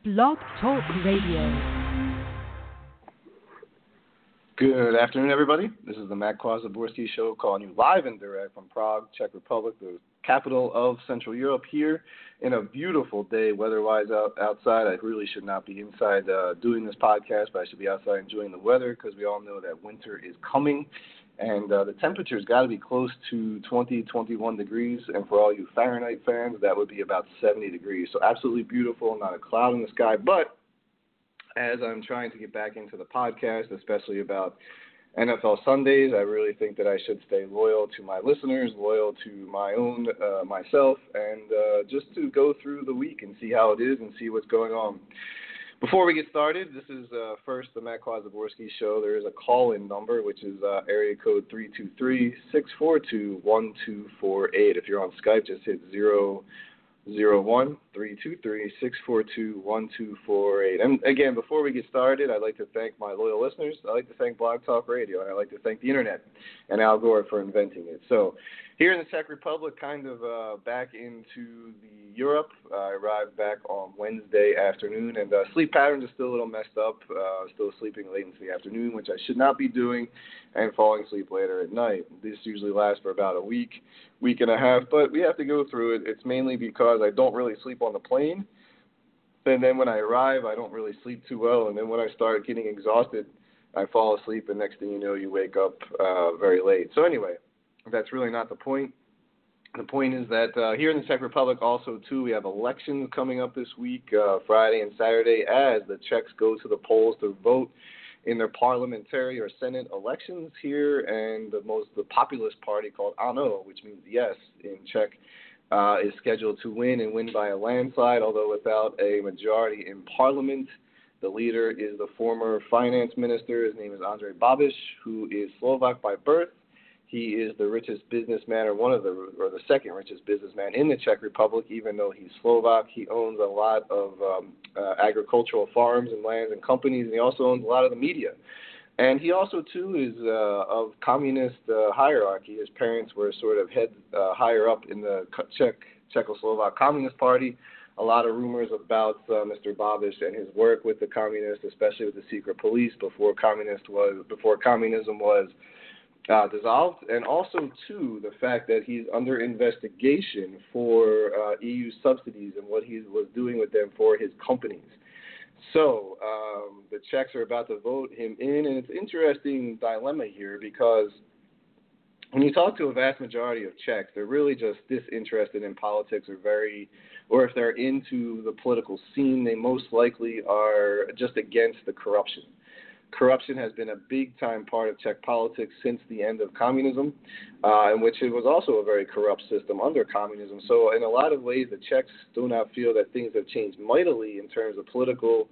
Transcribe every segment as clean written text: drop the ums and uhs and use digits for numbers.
Blog Talk Radio. Good afternoon, everybody. This is the Matt Zaborski Show, calling you live and direct from Prague, Czech Republic, the capital of Central Europe, here in a beautiful day weather-wise outside. I really should not be inside doing this podcast, but I should be outside enjoying the weather because we all know that winter is coming. And the temperature's got to be close to 20, 21 degrees. And for all you Fahrenheit fans, that would be about 70 degrees. So absolutely beautiful, not a cloud in the sky. But as I'm trying to get back into the podcast, especially about NFL Sundays, I really think that I should stay loyal to my listeners, loyal to my own myself, and just to go through the week and see how it is and see what's going on. Before we get started, this is first the Matt Zaborski Show. There is a call-in number, which is area code 323-642-1248. If you're on Skype, just hit 001-323-642-1248. And again, before we get started, I'd like to thank my loyal listeners. I'd like to thank Blog Talk Radio, and I'd like to thank the Internet and Al Gore for inventing it. So here in the Czech Republic, kind of back into Europe. I arrived back on Wednesday afternoon, and sleep patterns are still a little messed up, still sleeping late into the afternoon, which I should not be doing, and falling asleep later at night. This usually lasts for about a week and a half, but we have to go through it. It's mainly because I don't really sleep on the plane, and then when I arrive, I don't really sleep too well, and then when I start getting exhausted, I fall asleep, and next thing you know, you wake up very late. So anyway, that's really not the point. The point is that here in the Czech Republic also, too, we have elections coming up this week, Friday and Saturday, as the Czechs go to the polls to vote in their parliamentary or Senate elections here, and the populist party called ANO, which means yes in Czech, is scheduled to win and win by a landslide, although without a majority in parliament. The leader is the former finance minister. His name is Andrej Babiš, who is Slovak by birth. He is the richest businessman, or the second richest businessman in the Czech Republic, even though he's Slovak. He owns a lot of agricultural farms and lands and companies, and he also owns a lot of the media. And he also, too, is of communist hierarchy. His parents were sort of higher up in the Czechoslovak Communist Party. A lot of rumors about Mr. Babiš and his work with the communists, especially with the secret police before communism was dissolved, and also, too, the fact that he's under investigation for EU subsidies and what he was doing with them for his companies. So the Czechs are about to vote him in, and it's an interesting dilemma here because when you talk to a vast majority of Czechs, they're really just disinterested in politics or if they're into the political scene, they most likely are just against the corruption. Corruption has been a big-time part of Czech politics since the end of communism, in which it was also a very corrupt system under communism. So in a lot of ways, the Czechs do not feel that things have changed mightily in terms of the political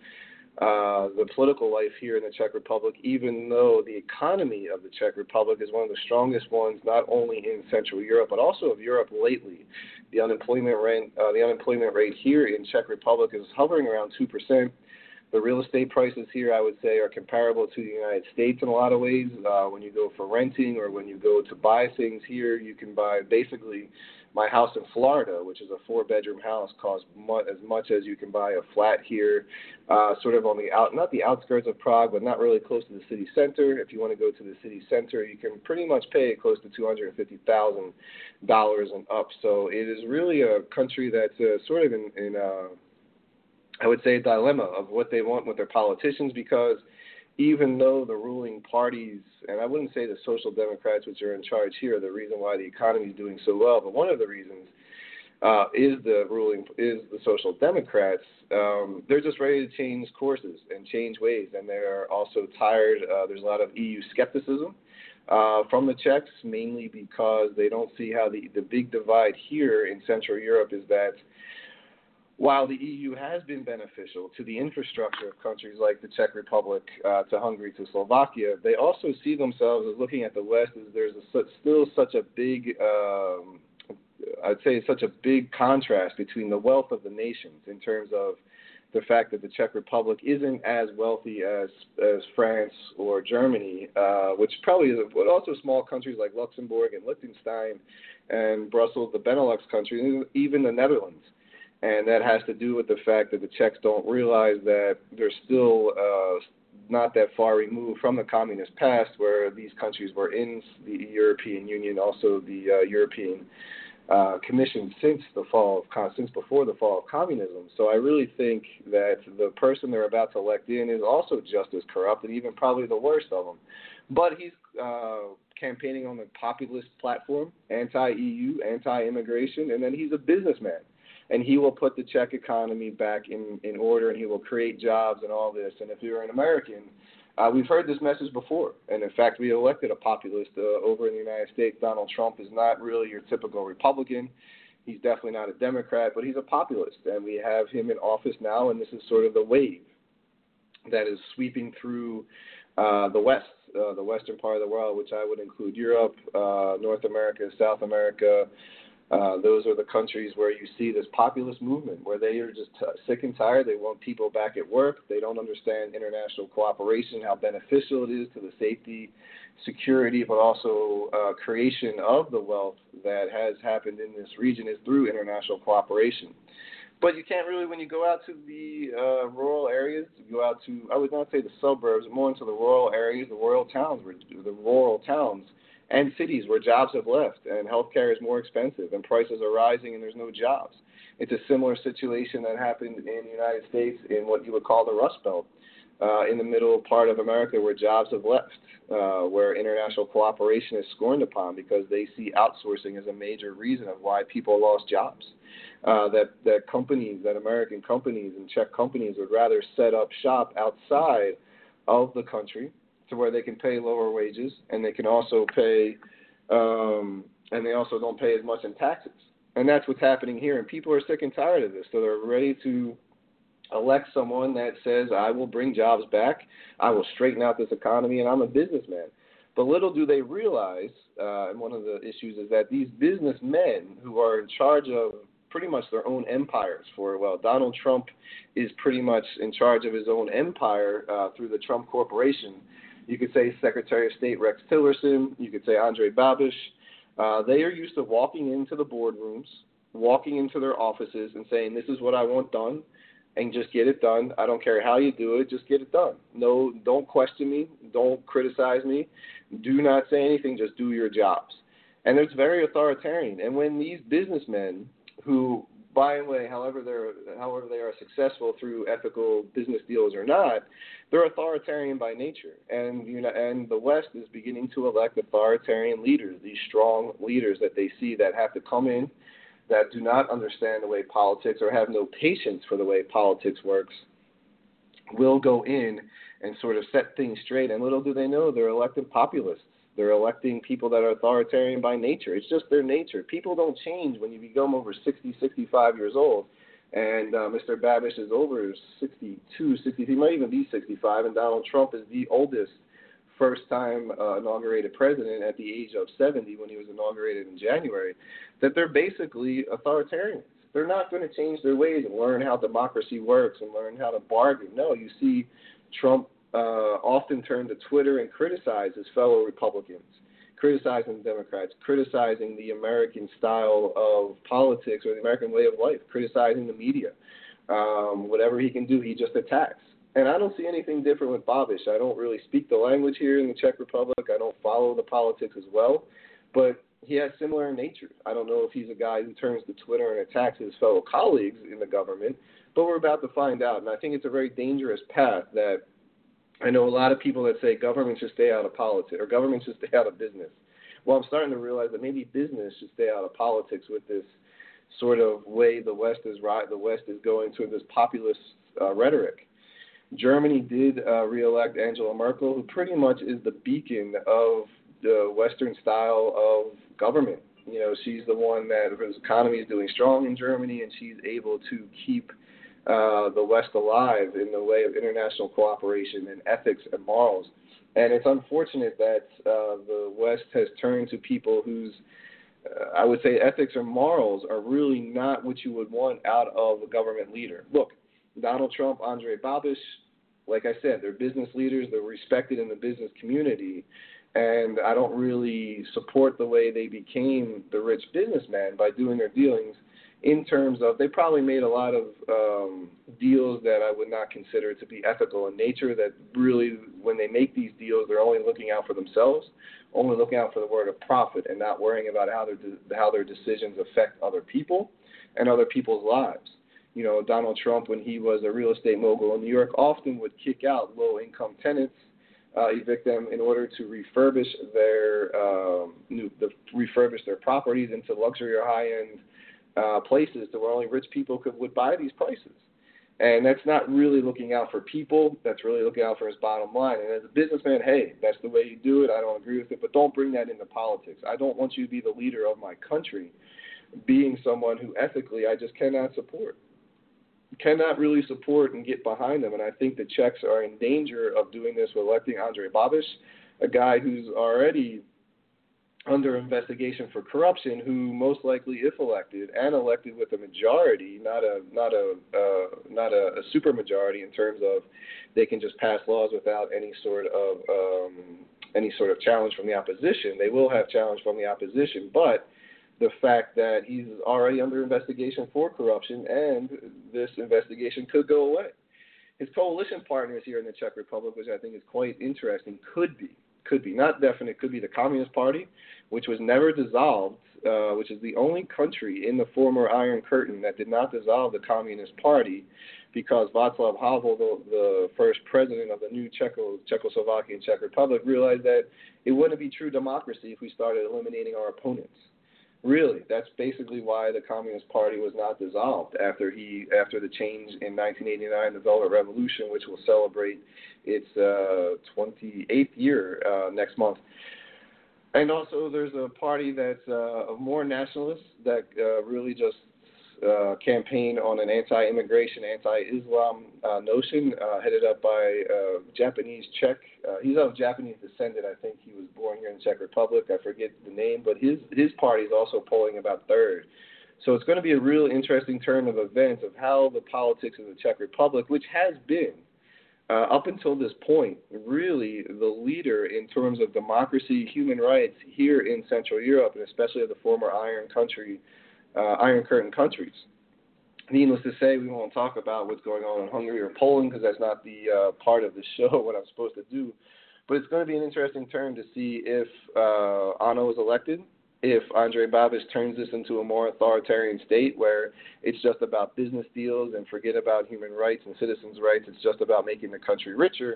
life here in the Czech Republic, even though the economy of the Czech Republic is one of the strongest ones, not only in Central Europe, but also of Europe lately. The unemployment rate here in Czech Republic is hovering around 2%. The real estate prices here, I would say, are comparable to the United States in a lot of ways. When you go for renting or when you go to buy things here, you can buy basically my house in Florida, which is a 4-bedroom house, costs as much as you can buy a flat here, sort of on not the outskirts of Prague, but not really close to the city center. If you want to go to the city center, you can pretty much pay close to $250,000 and up. So it is really a country that's sort of in I would say, a dilemma of what they want with their politicians, because even though the ruling parties, and I wouldn't say the Social Democrats, which are in charge here, are the reason why the economy is doing so well, but one of the reasons is the Social Democrats. They're just ready to change courses and change ways, and they're also tired. There's a lot of EU skepticism from the Czechs, mainly because they don't see how the big divide here in Central Europe is that while the EU has been beneficial to the infrastructure of countries like the Czech Republic, to Hungary, to Slovakia, they also see themselves as looking at the West as there's still such a big, I'd say such a big contrast between the wealth of the nations in terms of the fact that the Czech Republic isn't as wealthy as France or Germany, which probably is, but also small countries like Luxembourg and Liechtenstein and Brussels, the Benelux countries, even the Netherlands. And that has to do with the fact that the Czechs don't realize that they're still not that far removed from the communist past, where these countries were in the European Union, also the European Commission since before the fall of communism. So I really think that the person they're about to elect in is also just as corrupt and even probably the worst of them. But he's campaigning on the populist platform, anti-EU, anti-immigration, and then he's a businessman. And he will put the Czech economy back in order, and he will create jobs and all this. And if you're an American, we've heard this message before. And, in fact, we elected a populist over in the United States. Donald Trump is not really your typical Republican. He's definitely not a Democrat, but he's a populist. And we have him in office now, and this is sort of the wave that is sweeping through the West, the western part of the world, which I would include Europe, North America, South America. Those are the countries where you see this populist movement, where they are just sick and tired. They want people back at work. They don't understand international cooperation, how beneficial it is to the safety, security, but also creation of the wealth that has happened in this region is through international cooperation. But you can't really, when you go out to the rural areas, you go out to, I would not say the suburbs, more into the rural areas, the rural towns and cities where jobs have left and healthcare is more expensive and prices are rising and there's no jobs. It's a similar situation that happened in the United States in what you would call the Rust Belt, in the middle part of America where jobs have left, where international cooperation is scorned upon because they see outsourcing as a major reason of why people lost jobs. That companies, that American companies and Czech companies would rather set up shop outside of the country to where they can pay lower wages, and they can also pay, and they also don't pay as much in taxes. And that's what's happening here. And people are sick and tired of this, so they're ready to elect someone that says, I will bring jobs back, I will straighten out this economy, and I'm a businessman. But little do they realize, and one of the issues is that these businessmen who are in charge of pretty much their own empires Donald Trump is pretty much in charge of his own empire through the Trump Corporation. You could say Secretary of State Rex Tillerson. You could say Andrej Babiš. They are used to walking into the boardrooms, walking into their offices and saying, this is what I want done, and just get it done. I don't care how you do it, just get it done. No, don't question me. Don't criticize me. Do not say anything. Just do your jobs. And it's very authoritarian. And when these businessmen who, by the way, however they are successful through ethical business deals or not, they're authoritarian by nature. And the West is beginning to elect authoritarian leaders, these strong leaders that they see that have to come in, that do not understand the way politics or have no patience for the way politics works, will go in and sort of set things straight. And little do they know, they're elected populists. They're electing people that are authoritarian by nature. It's just their nature. People don't change when you become over 60, 65 years old. And Mr. Babiš is over 62, 63, he might even be 65, and Donald Trump is the oldest first-time inaugurated president at the age of 70 when he was inaugurated in January, that they're basically authoritarians. They're not going to change their ways and learn how democracy works and learn how to bargain. No, you see Trump often turn to Twitter and criticize his fellow Republicans, criticizing Democrats, criticizing the American style of politics or the American way of life, criticizing the media. Whatever he can do, he just attacks. And I don't see anything different with Babiš. I don't really speak the language here in the Czech Republic. I don't follow the politics as well. But he has similar nature. I don't know if he's a guy who turns to Twitter and attacks his fellow colleagues in the government, but we're about to find out. And I think it's a very dangerous path that I know a lot of people that say government should stay out of politics or government should stay out of business. Well, I'm starting to realize that maybe business should stay out of politics with this sort of way the West is going toward this populist rhetoric. Germany did re-elect Angela Merkel, who pretty much is the beacon of the Western style of government. You know, she's the one that his economy is doing strong in Germany, and she's able to keep the West alive in the way of international cooperation and ethics and morals. And it's unfortunate that the West has turned to people whose, I would say, ethics or morals are really not what you would want out of a government leader. Look, Donald Trump, Andrej Babiš, like I said, they're business leaders. They're respected in the business community. And I don't really support the way they became the rich businessman by doing their dealings in terms of they probably made a lot of deals that I would not consider to be ethical in nature, that really when they make these deals, they're only looking out for themselves, only looking out for the word of profit and not worrying about how their decisions affect other people and other people's lives. You know, Donald Trump, when he was a real estate mogul in New York, often would kick out low-income tenants, evict them in order to refurbish their properties into luxury or high-end places to where only rich people would buy these places. And that's not really looking out for people. That's really looking out for his bottom line. And as a businessman, hey, that's the way you do it. I don't agree with it, but don't bring that into politics. I don't want you to be the leader of my country being someone who ethically I just cannot support. Cannot really support and get behind them. And I think the Czechs are in danger of doing this with electing Andrej Babiš, a guy who's already under investigation for corruption, who most likely, if elected, and elected with a majority, not a super majority in terms of they can just pass laws without any sort of challenge from the opposition. They will have challenge from the opposition, but the fact that he's already under investigation for corruption, and this investigation could go away. His coalition partners here in the Czech Republic, which I think is quite interesting, could be, not definite, could be the Communist Party, which was never dissolved, which is the only country in the former Iron Curtain that did not dissolve the Communist Party, because Václav Havel, the first president of the new Czechoslovakian Czech Republic, realized that it wouldn't be true democracy if we started eliminating our opponents. Really, that's basically why the Communist Party was not dissolved after the change in 1989, the Velvet Revolution, which will celebrate its 28th year next month. And also, there's a party that's of more nationalists that really just campaign on an anti-immigration, anti-Islam notion, headed up by Japanese Czech. He's of Japanese descent. I think he was born here in the Czech Republic. I forget the name, but his party is also polling about third. So it's going to be a real interesting turn of events of how the politics of the Czech Republic, which has been, up until this point, really the leader in terms of democracy, human rights here in Central Europe, and especially of the former Iron Curtain countries. Needless to say, we won't talk about what's going on in Hungary or Poland because that's not the part of the show, what I'm supposed to do. But it's going to be an interesting turn to see if ANO is elected, if Andrej Babiš turns this into a more authoritarian state where it's just about business deals and forget about human rights and citizens' rights. It's just about making the country richer.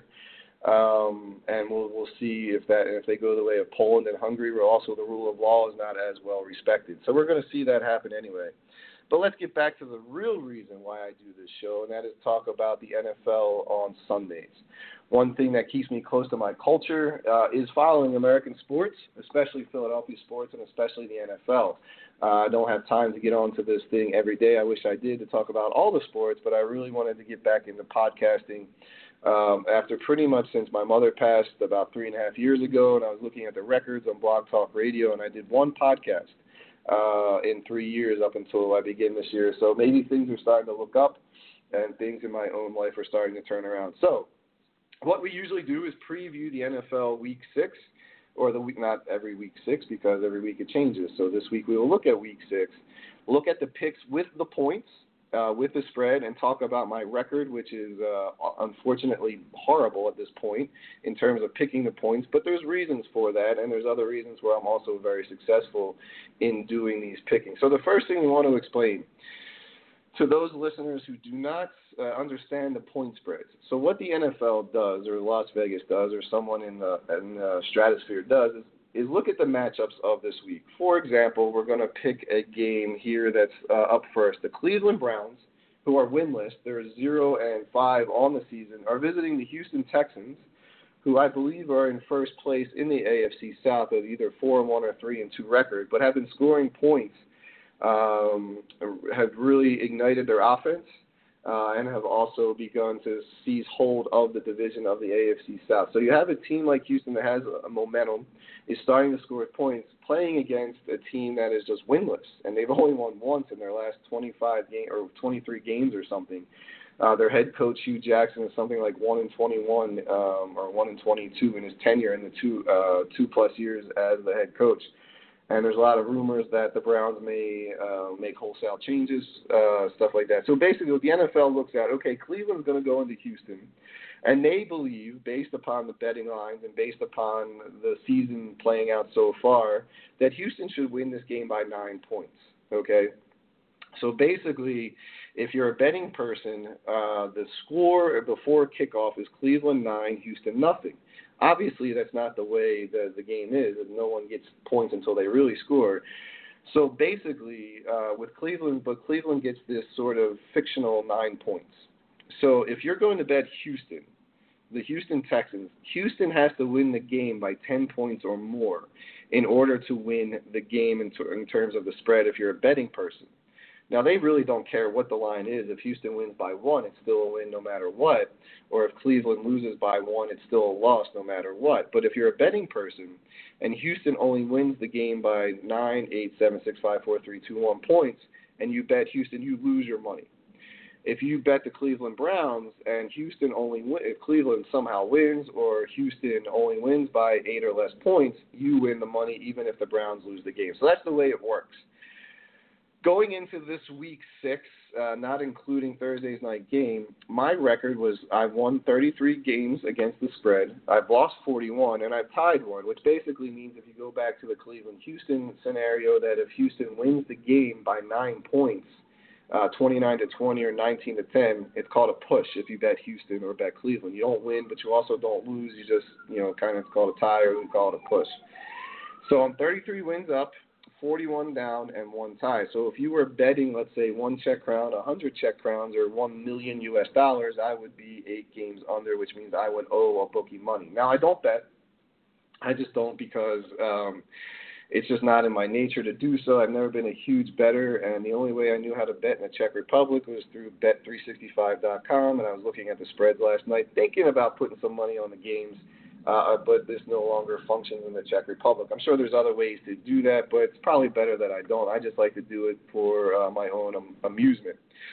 And we'll see if they go the way of Poland and Hungary, where also the rule of law is not as well respected. So we're going to see that happen anyway. But let's get back to the real reason why I do this show, and that is talk about the NFL on Sundays. One thing that keeps me close to my culture is following American sports, especially Philadelphia sports and especially the NFL. I don't have time to get onto this thing every day. I wish I did to talk about all the sports, but I really wanted to get back into podcasting after pretty much since my mother passed about 3.5 years ago, and I was looking at the records on Blog Talk Radio, and I did one podcast in 3 years up until I began this year. So maybe things are starting to look up and things in my own life are starting to turn around. So what we usually do is preview the NFL Week 6, or the week, not every Week 6 because every week it changes. So this week we will look at Week 6, look at the picks with the points, with the spread, and talk about my record, which is unfortunately horrible at this point in terms of picking the points. But there's reasons for that, and there's other reasons where I'm also very successful in doing these pickings. So the first thing we want to explain to those listeners who do not understand the point spreads. So what the NFL does, or Las Vegas does, or someone in the stratosphere does, is look at the matchups of this week. For example, we're going to pick a game here that's up first. The Cleveland Browns, who are winless, they're 0-5 on the season, are visiting the Houston Texans, who I believe are in first place in the AFC South with either 4-1 or 3-2 record, but have been scoring points, have really ignited their offense, and have also begun to seize hold of the division of the AFC South. So you have a team like Houston that has a momentum, is starting to score points, playing against a team that is just winless, and they've only won once in their last 23 games or something. Their head coach Hugh Jackson is something like 1-21 or 1-22 in his tenure in the two plus years as the head coach. And there's a lot of rumors that the Browns may make wholesale changes, stuff like that. So basically what the NFL looks at, okay, Cleveland's going to go into Houston, and they believe, based upon the betting lines and based upon the season playing out so far, that Houston should win this game by 9 points, okay? So basically, if you're a betting person, the score before kickoff is Cleveland 9, Houston nothing. Obviously, that's not the way the game is, and no one gets points until they really score. So basically, with Cleveland, but Cleveland gets this sort of fictional 9 points. So if you're going to bet Houston, the Houston Texans, Houston has to win the game by 10 points or more in order to win the game in terms of the spread if you're a betting person. Now, they really don't care what the line is. If Houston wins by 1, it's still a win no matter what. Or if Cleveland loses by 1, it's still a loss no matter what. But if you're a betting person and Houston only wins the game by 9, 8, 7, 6, 5, 4, 3, 2, 1 points, and you bet Houston, you lose your money. If you bet the Cleveland Browns and Houston if Cleveland somehow wins or Houston only wins by 8 or less points, you win the money even if the Browns lose the game. So that's the way it works. Going into this week 6, not including Thursday's night game, my record was I've won 33 games against the spread, I've lost 41, and I've tied 1, which basically means if you go back to the Cleveland-Houston scenario that if Houston wins the game by 9 points, 29-20 or 19-10, it's called a push if you bet Houston or bet Cleveland. You don't win, but you also don't lose. You just, kind of it's called a tie or we call it a push. So I'm 33 wins up, 41 down, and 1 tie. So if you were betting, let's say, 1 Czech crown, 100 Czech crowns, or $1 million, I would be 8 games under, which means I would owe a bookie money. Now, I don't bet. I just don't because it's just not in my nature to do so. I've never been a huge bettor, and the only way I knew how to bet in the Czech Republic was through Bet365.com, and I was looking at the spreads last night, thinking about putting some money on the games. But this no longer functions in the Czech Republic. I'm sure there's other ways to do that, but it's probably better that I don't. I just like to do it for my own amusement.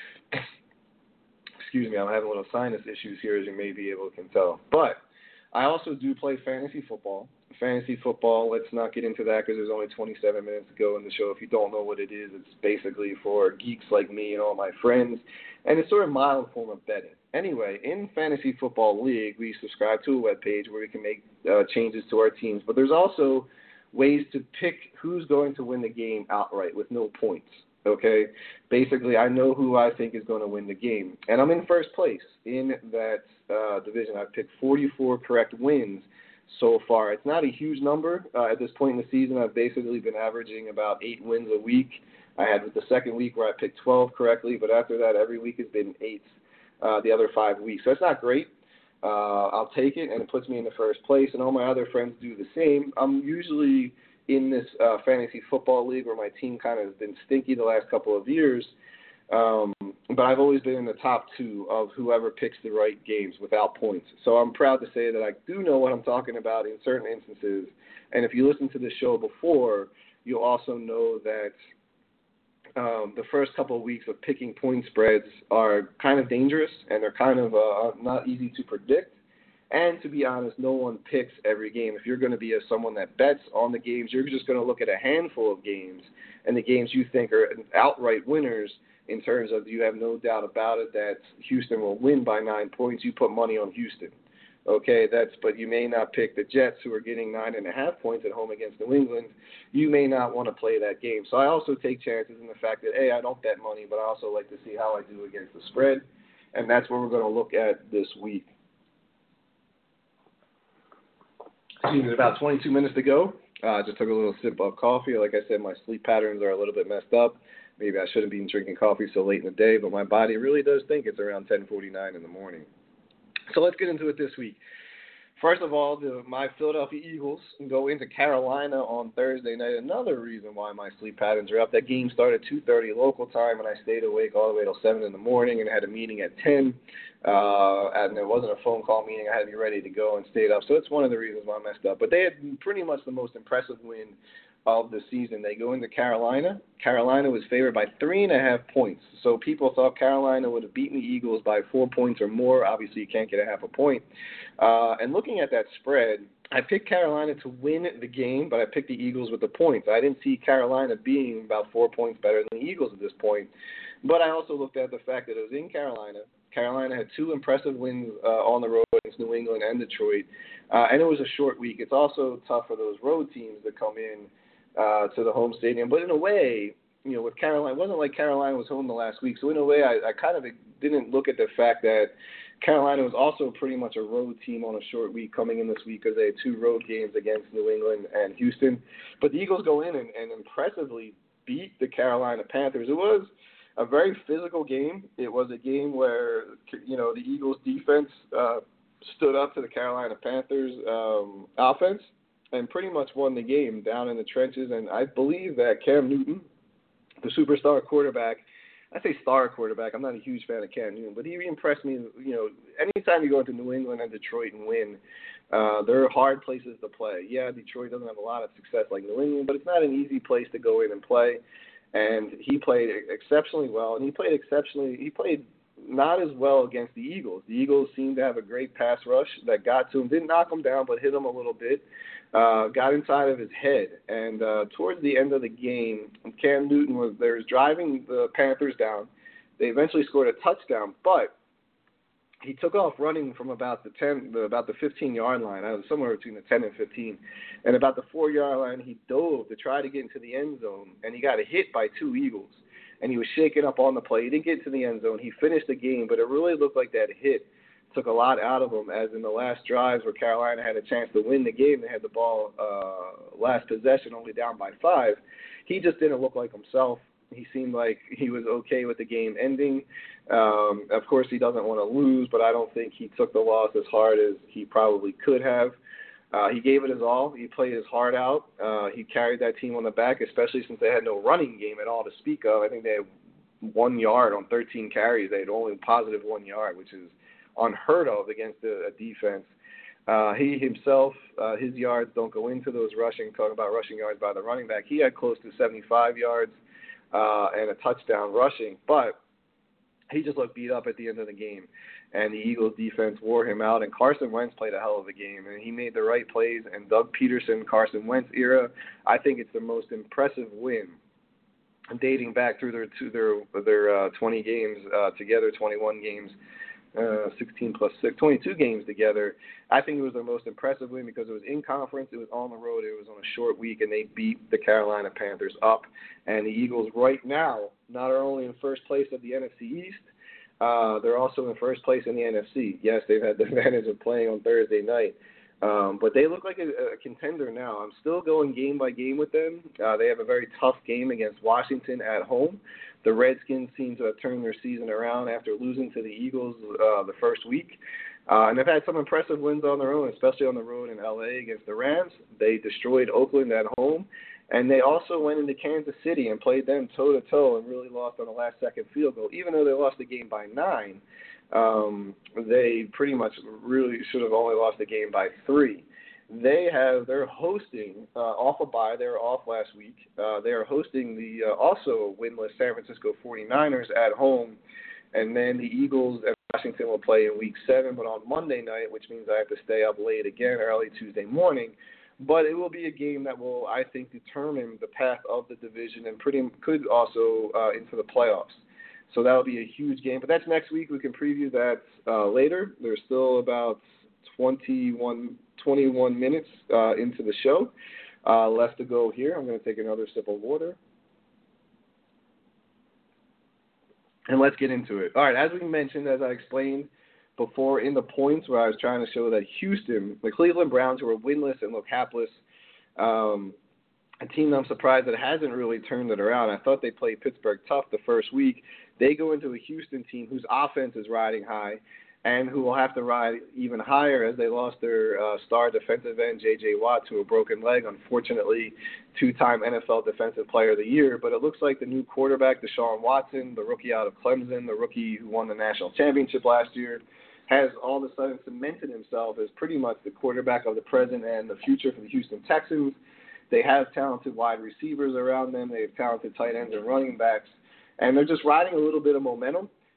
Excuse me, I'm having a little sinus issues here, as you may be able to tell. But I also do play fantasy football. Fantasy football, let's not get into that because there's only 27 minutes to go in the show. If you don't know what it is, it's basically for geeks like me and all my friends, and it's sort of a mild form of betting. Anyway, in Fantasy Football League, we subscribe to a webpage where we can make changes to our teams, but there's also ways to pick who's going to win the game outright with no points, okay? Basically, I know who I think is going to win the game, and I'm in first place in that division. I've picked 44 correct wins so far. It's not a huge number. At this point in the season, I've basically been averaging about 8 wins a week. I had the second week where I picked 12 correctly, but after that, every week has been 8 the other 5 weeks. So it's not great. I'll take it, and it puts me in the first place, and all my other friends do the same. I'm usually in this fantasy football league where my team kind of has been stinky the last couple of years, but I've always been in the top 2 of whoever picks the right games without points. So I'm proud to say that I do know what I'm talking about in certain instances, and if you listen to the show before, you'll also know that the first couple of weeks of picking point spreads are kind of dangerous, and they're kind of not easy to predict. And to be honest, no one picks every game. If you're going to be someone that bets on the games, you're just going to look at a handful of games, and the games you think are outright winners in terms of you have no doubt about it that Houston will win by 9 points, you put money on Houston. Okay, but you may not pick the Jets, who are getting 9.5 points at home against New England. You may not want to play that game. So I also take chances in the fact that, I don't bet money, but I also like to see how I do against the spread, and that's what we're going to look at this week. Excuse me, about 22 minutes to go. Just took a little sip of coffee. Like I said, my sleep patterns are a little bit messed up. Maybe I shouldn't be drinking coffee so late in the day, but my body really does think it's around 10:49 in the morning. So let's get into it this week. First of all, my Philadelphia Eagles go into Carolina on Thursday night. Another reason why my sleep patterns are up. That game started 2:30 local time, and I stayed awake all the way till 7 in the morning and had a meeting at 10. And it wasn't a phone call meeting. I had to be ready to go and stayed up. So it's one of the reasons why I messed up. But they had pretty much the most impressive win of the season. They go into Carolina. Carolina was favored by 3.5 points. So people thought Carolina would have beaten the Eagles by 4 points or more. Obviously, you can't get a half a point. And looking at that spread, I picked Carolina to win the game, but I picked the Eagles with the points. I didn't see Carolina being about 4 points better than the Eagles at this point. But I also looked at the fact that it was in Carolina. Carolina had 2 impressive wins on the road against New England and Detroit, and it was a short week. It's also tough for those road teams to come in to the home stadium. But in a way, with Carolina, it wasn't like Carolina was home the last week. So in a way, I kind of didn't look at the fact that Carolina was also pretty much a road team on a short week coming in this week because they had 2 road games against New England and Houston. But the Eagles go in and impressively beat the Carolina Panthers. It was a very physical game. It was a game where, the Eagles defense stood up to the Carolina Panthers offense and pretty much won the game down in the trenches. And I believe that Cam Newton, the superstar quarterback, I say star quarterback. I'm not a huge fan of Cam Newton, but he impressed me. Anytime you go into New England and Detroit and win, there are hard places to play. Yeah, Detroit doesn't have a lot of success like New England, but it's not an easy place to go in and play. And he played exceptionally well, and he played not as well against the Eagles. The Eagles seemed to have a great pass rush that got to him, didn't knock him down, but hit him a little bit. Got inside of his head. And towards the end of the game, Cam Newton was driving the Panthers down. They eventually scored a touchdown, but he took off running from about the 15-yard line. I was somewhere between the 10 and 15. And about the 4-yard line, he dove to try to get into the end zone, and he got hit by 2 Eagles. And he was shaken up on the play. He didn't get to the end zone. He finished the game, but it really looked like that hit took a lot out of him, as in the last drives where Carolina had a chance to win the game. They had the ball last possession only down by 5. He just didn't look like himself. He seemed like he was okay with the game ending. Of course, he doesn't want to lose, but I don't think he took the loss as hard as he probably could have. He gave it his all. He played his heart out. He carried that team on the back, especially since they had no running game at all to speak of. I think they had 1 yard on 13 carries. They had only positive 1 yard, which is unheard of against a defense. He himself, his yards don't go into those talking about rushing yards by the running back. He had close to 75 yards and a touchdown rushing, but he just looked beat up at the end of the game, and the Eagles defense wore him out, and Carson Wentz played a hell of a game, and he made the right plays, and Doug Peterson, Carson Wentz era, I think it's the most impressive win dating back through their 20 games together, 21 games, 16 plus 6, 22 games together. I think it was their most impressive win because it was in conference, it was on the road, it was on a short week, and they beat the Carolina Panthers up. And the Eagles right now not only in first place of the NFC East, they're also in first place in the NFC. Yes, they've had the advantage of playing on Thursday night, but they look like a contender now. I'm still going game by game with them. They have a very tough game against Washington at home. The Redskins seem to have turned their season around after losing to the Eagles the first week. And they've had some impressive wins on their own, especially on the road in L.A. against the Rams. They destroyed Oakland at home. And they also went into Kansas City and played them toe-to-toe and really lost on a last-second field goal. Even though they lost the game by 9, they pretty much really should have only lost the game by 3. They're hosting off a bye. They were off last week. They are hosting the also winless San Francisco 49ers at home, and then the Eagles and Washington will play in Week 7, but on Monday night, which means I have to stay up late again early Tuesday morning. But it will be a game that will, I think, determine the path of the division and could also into the playoffs. So that will be a huge game. But that's next week. We can preview that later. There's still about 21 minutes into the show. Left to go here. I'm going to take another sip of water. And let's get into it. All right, as we mentioned, as I explained before in the points where I was trying to show that Houston, the Cleveland Browns, who are winless and look hapless, a team that I'm surprised that hasn't really turned it around. I thought they played Pittsburgh tough the first week. They go into a Houston team whose offense is riding high and who will have to ride even higher as they lost their star defensive end, J.J. Watt, to a broken leg. Unfortunately, 2-time NFL Defensive Player of the Year. But it looks like the new quarterback, Deshaun Watson, the rookie out of Clemson, the rookie who won the national championship last year, has all of a sudden cemented himself as pretty much the quarterback of the present and the future for the Houston Texans. They have talented wide receivers around them. They have talented tight ends and running backs. And they're just riding a little bit of momentum.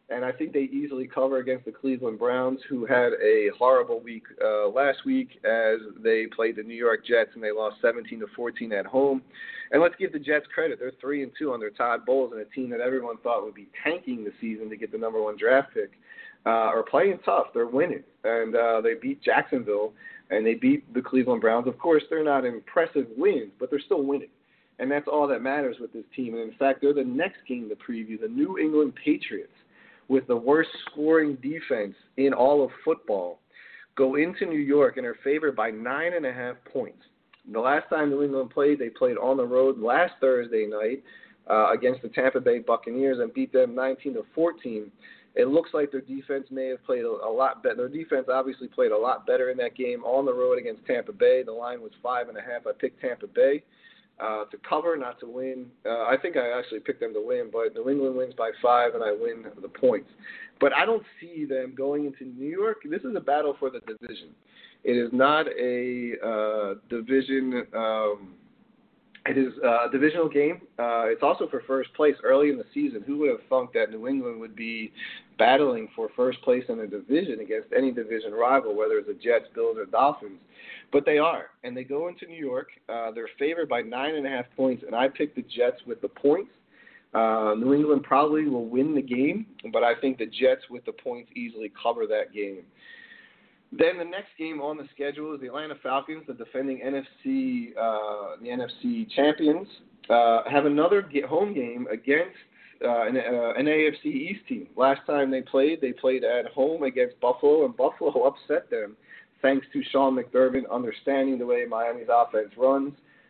And I think they easily cover against the Cleveland Browns, who had a horrible week last week as they played the New York Jets and they lost 17-14 at home. And let's give the Jets credit. They're 3-2 under Todd Bowles, and a team that everyone thought would be tanking the season to get the number 1 draft pick are playing tough. They're winning. And they beat Jacksonville, and they beat the Cleveland Browns. Of course, they're not impressive wins, but they're still winning. And that's all that matters with this team. And, in fact, they're the next game to preview, the New England Patriots, with the worst scoring defense in all of football, go into New York and are favored by 9.5 points. The last time New England played, they played on the road last Thursday night against the Tampa Bay Buccaneers and beat them 19-14. It looks like their defense may have played a lot better. Their defense obviously played a lot better in that game on the road against Tampa Bay. The line was 5.5. I picked Tampa Bay to cover, not to win. I think I actually picked them to win, but New England wins by 5, and I win the points. But I don't see them going into New York. This is a battle for the division. It is not a division. It is a divisional game. It's also for first place early in the season. Who would have thunk that New England would be battling for first place in a division against any division rival, whether it's the Jets, Bills, or Dolphins? But they are, and they go into New York. They're favored by 9.5 points, and I picked the Jets with the points. New England probably will win the game, but I think the Jets with the points easily cover that game. Then the next game on the schedule is the Atlanta Falcons, the defending NFC champions, have another home game against an AFC East team. Last time they played at home against Buffalo, and Buffalo upset them thanks to Sean McDermott understanding the way Miami's offense runs.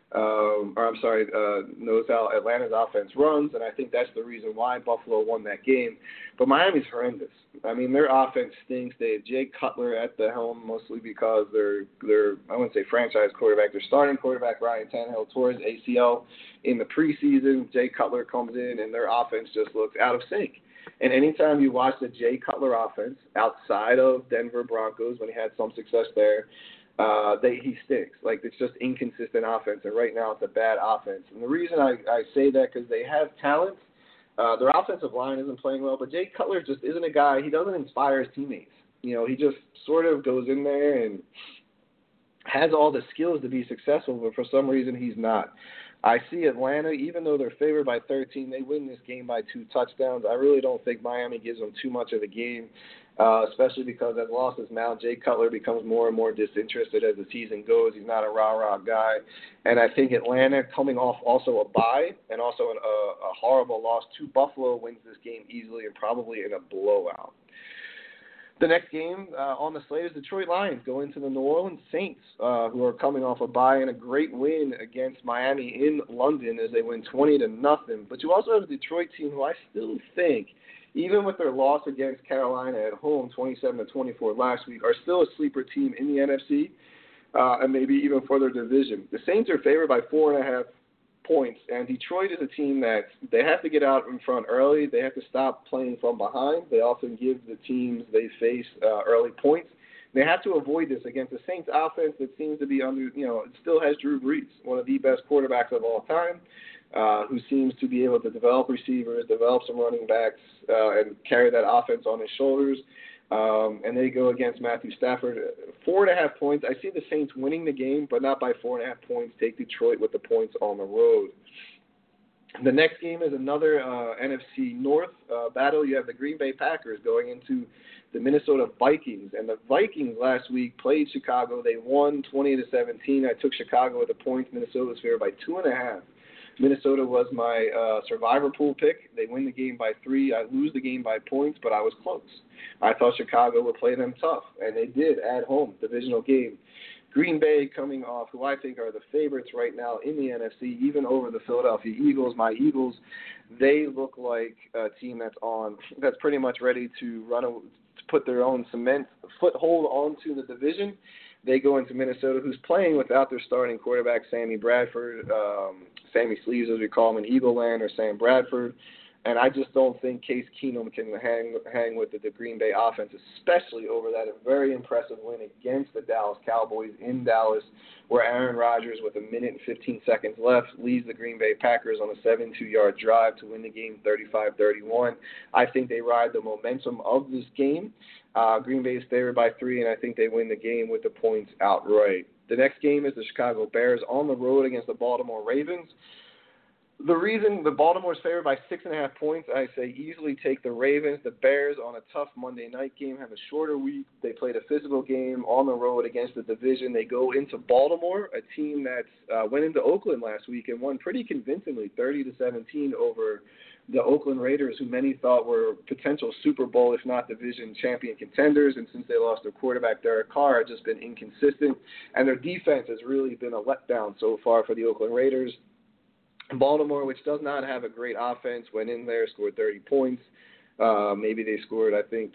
Knows how Atlanta's offense runs, and I think that's the reason why Buffalo won that game. But Miami's horrendous. I mean, their offense stinks. They have Jay Cutler at the helm, mostly because they're I wouldn't say franchise quarterback. Their starting quarterback, Ryan Tannehill, tore his ACL in the preseason. Jay Cutler comes in, and their offense just looks out of sync. And anytime you watch the Jay Cutler offense outside of Denver Broncos, when he had some success there, he stinks. Like, it's just inconsistent offense, and right now it's a bad offense. And the reason I say that because they have talent. Their offensive line isn't playing well, but Jay Cutler just isn't a guy. He doesn't inspire his teammates. You know, he just sort of goes in there and has all the skills to be successful, but for some reason he's not. I see Atlanta, even though they're favored by 13, they win this game by 2 touchdowns. I really don't think Miami gives them too much of a game, especially because as losses mount, Jay Cutler becomes more and more disinterested as the season goes. He's not a rah-rah guy. And I think Atlanta, coming off also a bye and also a horrible loss to Buffalo, wins this game easily and probably in a blowout. The next game on the slate is Detroit Lions going to the New Orleans Saints, who are coming off a bye and a great win against Miami in London as they win 20-0. But you also have a Detroit team who I still think, even with their loss against Carolina at home, 27-24 last week, are still a sleeper team in the NFC and maybe even for their division. The Saints are favored by 4.5 points, and Detroit is a team that they have to get out in front early. They have to stop playing from behind. They often give the teams they face early points. They have to avoid this against the Saints offense that seems to be under, it still has Drew Brees, one of the best quarterbacks of all time, who seems to be able to develop receivers, develop some running backs, and carry that offense on his shoulders. And they go against Matthew Stafford. 4.5 points. I see the Saints winning the game, but not by 4.5 points. Take Detroit with the points on the road. The next game is another NFC North battle. You have the Green Bay Packers going into the Minnesota Vikings. And the Vikings last week played Chicago. They won 20-17. I took Chicago with the points. Minnesota was favored by 2.5. Minnesota was my survivor pool pick. They win the game by 3. I lose the game by points, but I was close. I thought Chicago would play them tough, and they did at home, divisional game. Green Bay coming off, who I think are the favorites right now in the NFC, even over the Philadelphia Eagles. My Eagles, they look like a team that's pretty much ready to put their own foothold onto the division. They go into Minnesota, who's playing without their starting quarterback, Sammy Bradford, Sammy Sleeves, as we call him in Eagle Land, or Sam Bradford. And I just don't think Case Keenum can hang with the Green Bay offense, especially over that very impressive win against the Dallas Cowboys in Dallas, where Aaron Rodgers, with 1:15 left, leads the Green Bay Packers on a 72-yard drive to win the game 35-31. I think they ride the momentum of this game. Green Bay is favored by 3, and I think they win the game with the points outright. The next game is the Chicago Bears on the road against the Baltimore Ravens. The reason the Baltimore's favored by 6.5 points, I say easily take the Ravens. The Bears on a tough Monday night game have a shorter week. They played a physical game on the road against the division. They go into Baltimore, a team that went into Oakland last week and won pretty convincingly, 30-17 over the Oakland Raiders, who many thought were potential Super Bowl, if not division champion contenders. And since they lost their quarterback, Derek Carr, have just been inconsistent. And their defense has really been a letdown so far for the Oakland Raiders. Baltimore, which does not have a great offense, went in there, scored 30 points. Maybe they scored, I think,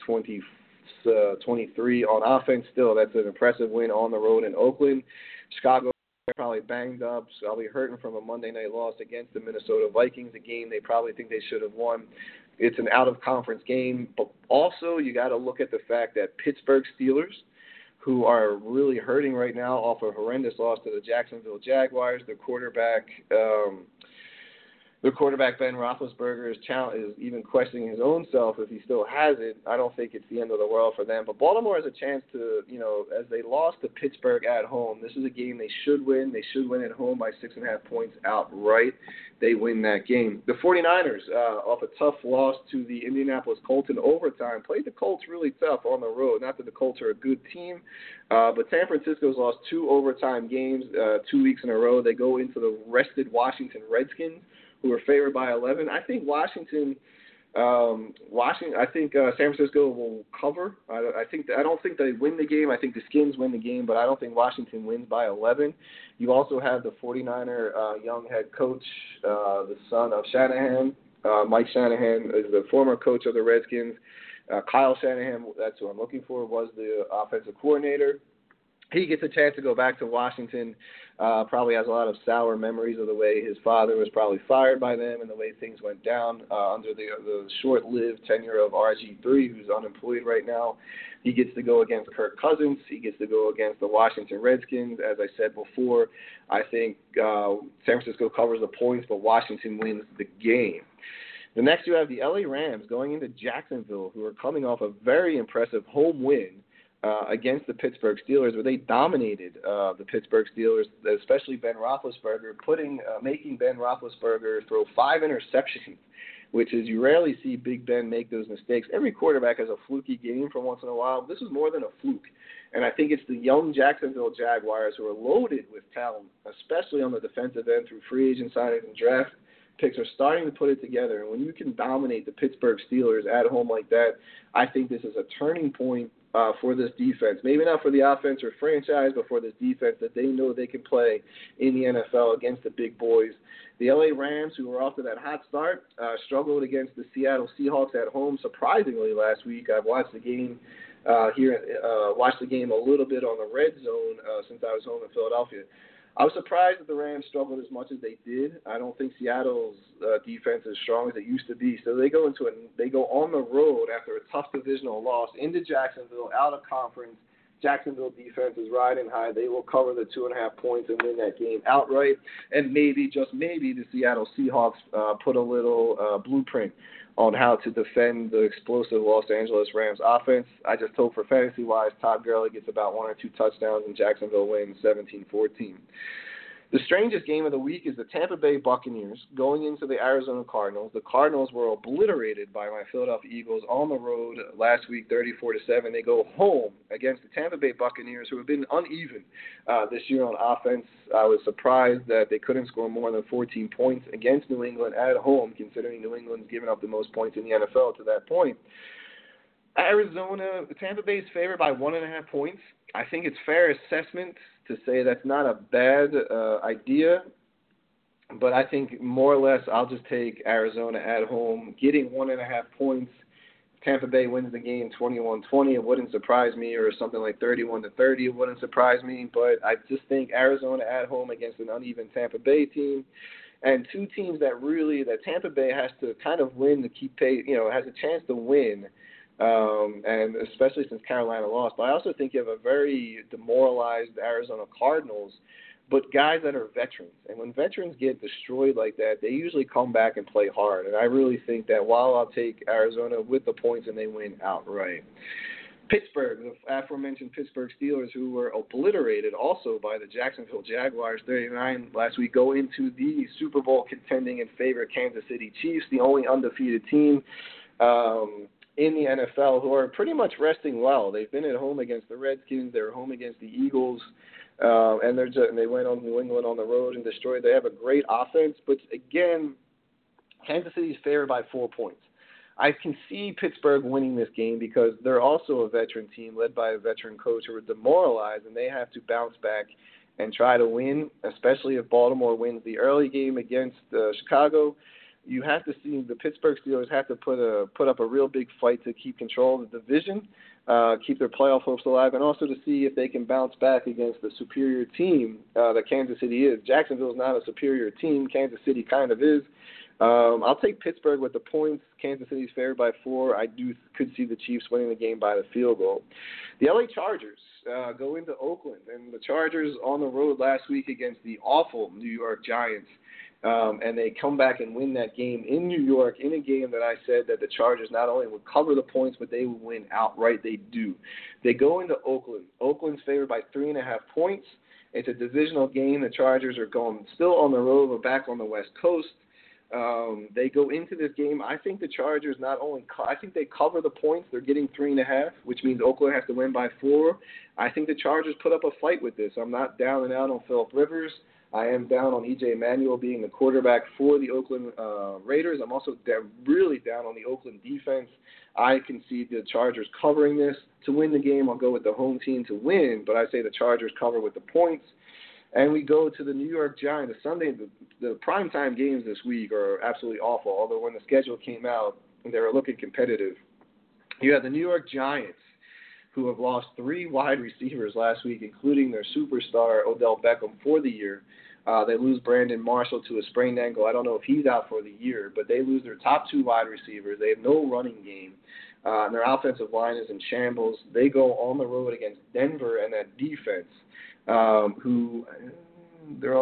23 on offense. Still, that's an impressive win on the road in Oakland. Chicago probably banged up, so I'll be hurting from a Monday night loss against the Minnesota Vikings, a game they probably think they should have won. It's an out-of-conference game. But also, you got to look at the fact that Pittsburgh Steelers, who are really hurting right now off a horrendous loss to the Jacksonville Jaguars, their quarterback Ben Roethlisberger is even questioning his own self if he still has it. I don't think it's the end of the world for them. But Baltimore has a chance to, as they lost to Pittsburgh at home, this is a game they should win. They should win at home by 6.5 points outright. They win that game. The 49ers, off a tough loss to the Indianapolis Colts in overtime, played the Colts really tough on the road. Not that the Colts are a good team, but San Francisco's lost 2 overtime games 2 weeks in a row. They go into the rested Washington Redskins, who are favored by 11. I think San Francisco will cover. I don't think they win the game. I think the Skins win the game, but I don't think Washington wins by 11. You also have the 49er young head coach, the son of Shanahan. Mike Shanahan is the former coach of the Redskins. Kyle Shanahan, that's who I'm looking for, was the offensive coordinator. He gets a chance to go back to Washington, probably has a lot of sour memories of the way his father was probably fired by them and the way things went down under the short-lived tenure of RG3, who's unemployed right now. He gets to go against Kirk Cousins. He gets to go against the Washington Redskins. As I said before, I think San Francisco covers the points, but Washington wins the game. The next you have the LA Rams going into Jacksonville, who are coming off a very impressive home win against the Pittsburgh Steelers, where they dominated the Pittsburgh Steelers, especially Ben Roethlisberger, making Ben Roethlisberger throw 5 interceptions, which is you rarely see Big Ben make those mistakes. Every quarterback has a fluky game from once in a while. This is more than a fluke. And I think it's the young Jacksonville Jaguars who are loaded with talent, especially on the defensive end through free agent signings and draft picks, are starting to put it together. And when you can dominate the Pittsburgh Steelers at home like that, I think this is a turning point for this defense. Maybe not for the offense or franchise, but for this defense that they know they can play in the NFL against the big boys. The LA Rams, who were off to that hot start, struggled against the Seattle Seahawks at home surprisingly last week. I've watched the game watched the game a little bit on the red zone since I was home in Philadelphia. I was surprised that the Rams struggled as much as they did. I don't think Seattle's defense is as strong as it used to be. So they go on the road after a tough divisional loss into Jacksonville, out of conference. Jacksonville defense is riding high. They will cover the 2.5 points and win that game outright. And maybe, just maybe, the Seattle Seahawks put a little blueprint on how to defend the explosive Los Angeles Rams offense. I just hope for fantasy-wise, Todd Gurley gets about 1 or 2 touchdowns and Jacksonville wins 17-14. The strangest game of the week is the Tampa Bay Buccaneers going into the Arizona Cardinals. The Cardinals were obliterated by my Philadelphia Eagles on the road last week, 34-7. They go home against the Tampa Bay Buccaneers, who have been uneven this year on offense. I was surprised that they couldn't score more than 14 points against New England at home, considering New England's given up the most points in the NFL to that point. Tampa Bay is favored by 1.5 points. I think it's fair assessment to say that's not a bad idea, but I think more or less I'll just take Arizona at home, getting 1.5 points. Tampa Bay wins the game 21-20. It wouldn't surprise me, or something like 31-30. It wouldn't surprise me, but I just think Arizona at home against an uneven Tampa Bay team and two teams that Tampa Bay has to kind of win to keep pace, has a chance to win, and especially since Carolina lost. But I also think you have a very demoralized Arizona Cardinals, but guys that are veterans. And when veterans get destroyed like that, they usually come back and play hard. And I really think that while I'll take Arizona with the points and they win outright. Pittsburgh, the aforementioned Pittsburgh Steelers, who were obliterated also by the Jacksonville Jaguars 39 last week, go into the Super Bowl contending and favorite Kansas City Chiefs, the only undefeated team in the NFL, who are pretty much resting well. They've been at home against the Redskins. They were home against the Eagles. And they went on New England on the road and destroyed. They have a great offense, but again, Kansas City is favored by 4 points. I can see Pittsburgh winning this game because they're also a veteran team led by a veteran coach who are demoralized, and they have to bounce back and try to win, especially if Baltimore wins the early game against Chicago. You have to see the Pittsburgh Steelers have to put up a real big fight to keep control of the division, keep their playoff hopes alive, and also to see if they can bounce back against the superior team that Kansas City is. Jacksonville is not a superior team. Kansas City kind of is. I'll take Pittsburgh with the points. Kansas City's favored by 4. I could see the Chiefs winning the game by the field goal. The LA Chargers go into Oakland, and the Chargers on the road last week against the awful New York Giants. And they come back and win that game in New York in a game that I said that the Chargers not only would cover the points, but they would win outright. They do. They go into Oakland. Oakland's favored by 3.5 points. It's a divisional game. The Chargers are going still on the road, but back on the West Coast. They go into this game. I think the Chargers I think they cover the points. They're getting 3.5, which means Oakland has to win by 4. I think the Chargers put up a fight with this. I'm not down and out on Phillip Rivers. I am down on E.J. Manuel being the quarterback for the Oakland Raiders. I'm also really down on the Oakland defense. I can see the Chargers covering this. To win the game, I'll go with the home team to win, but I say the Chargers cover with the points. And we go to the New York Giants. The primetime games this week are absolutely awful, although when the schedule came out, they were looking competitive. You have the New York Giants, who have lost 3 wide receivers last week, including their superstar, Odell Beckham, for the year. They lose Brandon Marshall to a sprained ankle. I don't know if he's out for the year, but they lose their top 2 wide receivers. They have no running game. And their offensive line is in shambles. They go on the road against Denver and that defense, who they're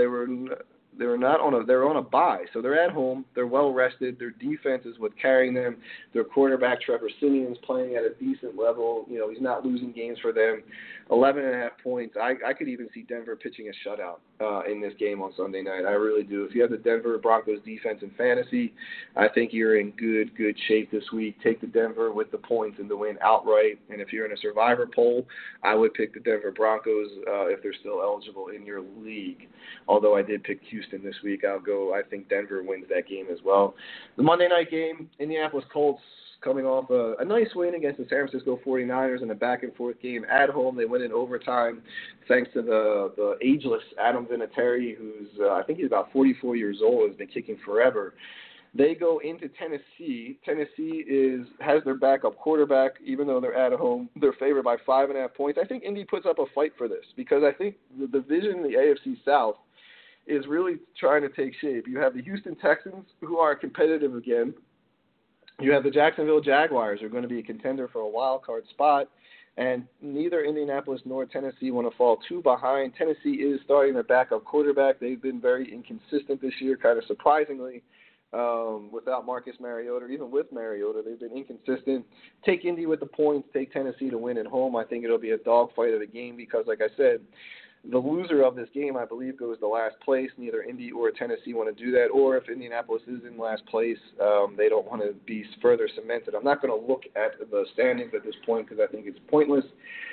on a bye, so they're at home. They're well rested. Their defense is what's carrying them. Their quarterback Trevor Siemian's playing at a decent level. He's not losing games for them. 11.5 points. I could even see Denver pitching a shutout in this game on Sunday night. I really do. If you have the Denver Broncos defense in fantasy, I think you're in good shape this week. Take the Denver with the points and the win outright. And if you're in a survivor poll, I would pick the Denver Broncos if they're still eligible in your league. Although I did pick Houston this week, I think Denver wins that game as well. The Monday night game, Indianapolis Colts coming off a nice win against the San Francisco 49ers in a back-and-forth game at home. They win in overtime thanks to the ageless Adam Vinatieri, who's I think he's about 44 years old, has been kicking forever. They go into Tennessee. Tennessee has their backup quarterback, even though they're at home. They're favored by 5.5 points. I think Indy puts up a fight for this because I think the division, the AFC South, is really trying to take shape. You have the Houston Texans, who are competitive again. You have the Jacksonville Jaguars, who are going to be a contender for a wild card spot. And neither Indianapolis nor Tennessee want to fall too behind. Tennessee is starting their backup quarterback. They've been very inconsistent this year, kind of surprisingly, without Marcus Mariota. Even with Mariota, they've been inconsistent. Take Indy with the points. Take Tennessee to win at home. I think it'll be a dogfight of the game because, like I said, the loser of this game, I believe, goes to last place. Neither Indy or Tennessee want to do that. Or if Indianapolis is in last place, they don't want to be further cemented. I'm not going to look at the standings at this point because I think it's pointless,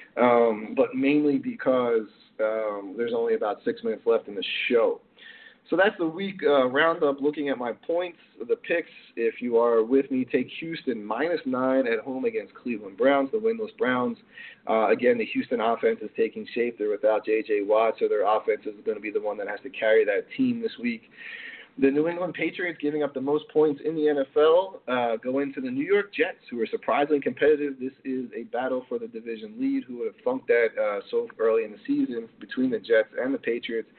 but mainly because there's only about 6 minutes left in the show. So that's the week roundup looking at my points, the picks. If you are with me, take Houston -9 at home against Cleveland Browns, the winless Browns. Again, the Houston offense is taking shape. They're without J.J. Watt, so their offense is going to be the one that has to carry that team this week. The New England Patriots, giving up the most points in the NFL, go into the New York Jets, who are surprisingly competitive. This is a battle for the division lead. Who would have thunk that so early in the season between the Jets and the Patriots?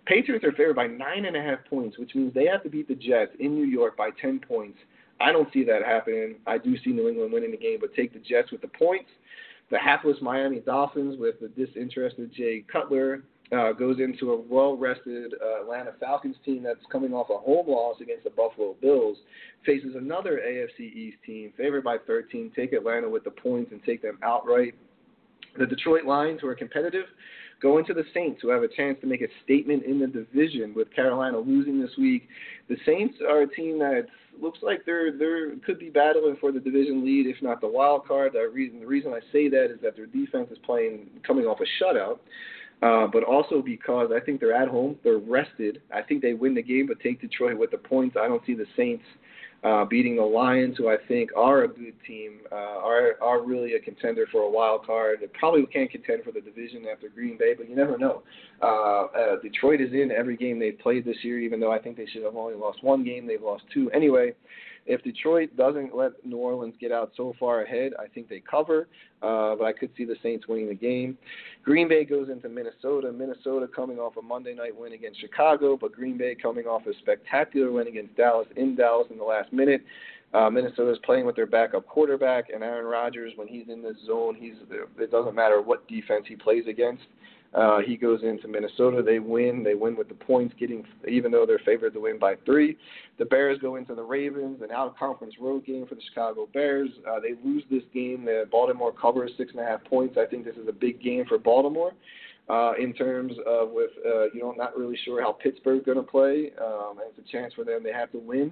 Patriots are favored by 9.5 points, which means they have to beat the Jets in New York by 10 points. I don't see that happening. I do see New England winning the game, but take the Jets with the points. The hapless Miami Dolphins with the disinterested Jay Cutler goes into a well-rested Atlanta Falcons team that's coming off a home loss against the Buffalo Bills, faces another AFC East team favored by 13. Take Atlanta with the points and take them outright. The Detroit Lions, who are competitive, go into the Saints, who have a chance to make a statement in the division with Carolina losing this week. The Saints are a team that looks like they could be battling for the division lead, if not the wild card. The reason I say that is that their defense is coming off a shutout, but also because I think they're at home, they're rested. I think they win the game, but take Detroit with the points. I don't see the Saints beating the Lions, who I think are a good team, are really a contender for a wild card. They probably can't contend for the division after Green Bay, but you never know. Detroit is in every game they've played this year, even though I think they should have only lost one game. They've lost two. Anyway, if Detroit doesn't let New Orleans get out so far ahead, I think they cover, but I could see the Saints winning the game. Green Bay goes into Minnesota. Minnesota coming off a Monday night win against Chicago, but Green Bay coming off a spectacular win against Dallas in Dallas in the last minute. Minnesota's playing with their backup quarterback, and Aaron Rodgers, when he's in this zone, it doesn't matter what defense he plays against. He goes into Minnesota. They win with the points, even though they're favored to win by 3. The Bears go into the Ravens, an out-of-conference road game for the Chicago Bears. They lose this game. Baltimore covers 6.5 points. I think this is a big game for Baltimore in terms of not really sure how Pittsburgh's going to play. It's a chance for them. They have to win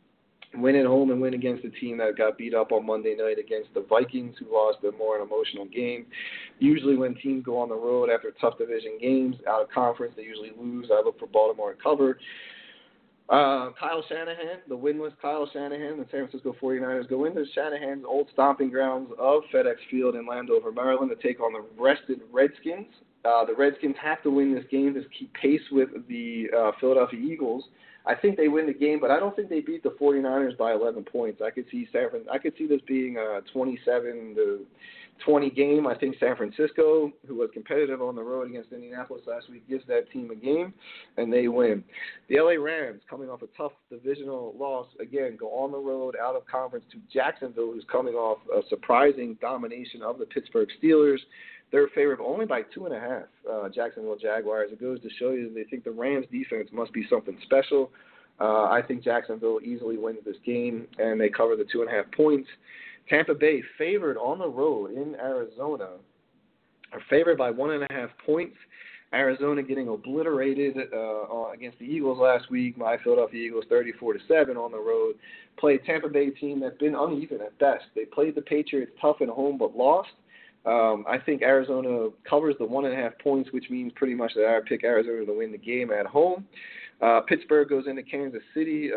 at home and win against a team that got beat up on Monday night against the Vikings, who lost a more emotional game. Usually when teams go on the road after tough division games, out of conference, they usually lose. I look for Baltimore to cover. Kyle Shanahan, the winless Kyle Shanahan, the San Francisco 49ers go into Shanahan's old stomping grounds of FedEx Field in Landover, Maryland, to take on the rested Redskins. The Redskins have to win this game to keep pace with the Philadelphia Eagles. I think they win the game, but I don't think they beat the 49ers by 11 points. I could see this being a 27-20 game. I think San Francisco, who was competitive on the road against Indianapolis last week, gives that team a game, and they win. The LA Rams, coming off a tough divisional loss, again, go on the road out of conference to Jacksonville, who's coming off a surprising domination of the Pittsburgh Steelers. They're favored only by 2.5, Jacksonville Jaguars. It goes to show you that they think the Rams defense must be something special. I think Jacksonville easily wins this game, and they cover the 2.5 points. Tampa Bay, favored on the road in Arizona, are favored by 1.5 points. Arizona getting obliterated against the Eagles last week. My Philadelphia Eagles 34-7 on the road. Played Tampa Bay team that's been uneven at best. They played the Patriots tough at home but lost. I think Arizona covers the 1.5 points, which means pretty much that I pick Arizona to win the game at home. Pittsburgh goes into Kansas City.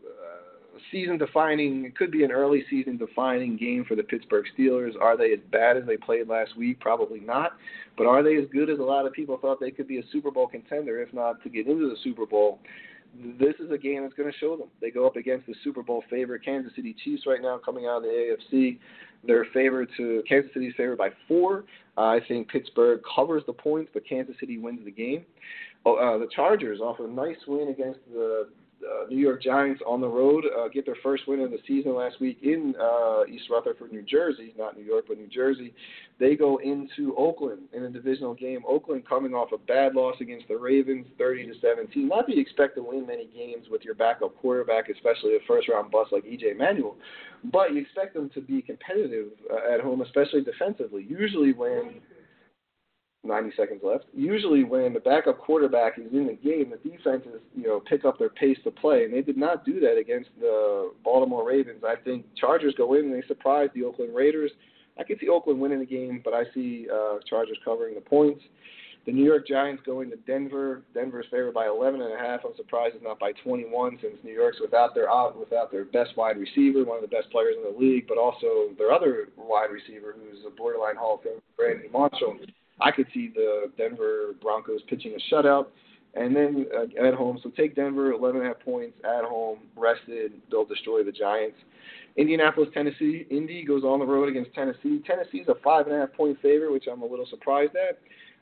It could be an early season-defining game for the Pittsburgh Steelers. Are they as bad as they played last week? Probably not. But are they as good as a lot of people thought they could be a Super Bowl contender, if not to get into the Super Bowl? This is a game that's going to show them. They go up against the Super Bowl favorite Kansas City Chiefs right now, coming out of the AFC. Kansas City's favored by 4. I think Pittsburgh covers the points, but Kansas City wins the game. The Chargers, off a nice win against the New York Giants on the road, get their first win of the season last week in East Rutherford, New Jersey, not New York, but New Jersey. They go into Oakland in a divisional game. Oakland coming off a bad loss against the Ravens, 30-17. Not that you expect to win many games with your backup quarterback, especially a first-round bust like E.J. Manuel, but you expect them to be competitive at home, especially defensively. Usually when 90 seconds left. Usually when the backup quarterback is in the game, the defenses, pick up their pace to play, and they did not do that against the Baltimore Ravens. I think Chargers go in and they surprise the Oakland Raiders. I could see Oakland winning the game, but I see Chargers covering the points. The New York Giants go into Denver. Denver's favored by 11.5. I'm surprised it's not by 21, since New York's without their best wide receiver, one of the best players in the league, but also their other wide receiver, who's a borderline Hall of Fame, Brandon Marshall. I could see the Denver Broncos pitching a shutout. And then at home, so take Denver, 11.5 points at home, rested. They'll destroy the Giants. Indianapolis, Tennessee. Indy goes on the road against Tennessee. Tennessee's a 5.5 point favorite, which I'm a little surprised at.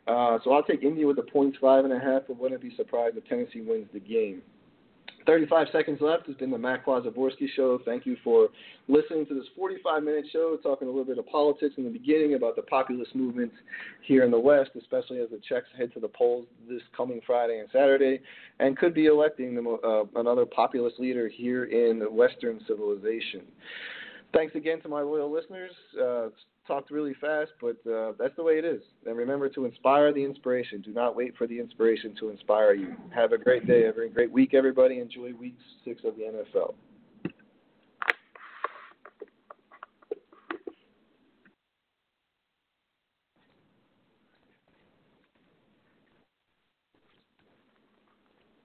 So I'll take Indy with the points 5.5, but wouldn't be surprised if Tennessee wins the game. 35 seconds left. It's been the Matt Kwazaborski Show. Thank you for listening to this 45-minute show, talking a little bit of politics in the beginning about the populist movements here in the West, especially as the Czechs head to the polls this coming Friday and Saturday, and could be electing another populist leader here in Western civilization. Thanks again to my loyal listeners. Talked really fast, but that's the way it is. And remember to inspire the inspiration. Do not wait for the inspiration to inspire you. Have a great day, have a great week, everybody. Enjoy week 6 of the NFL.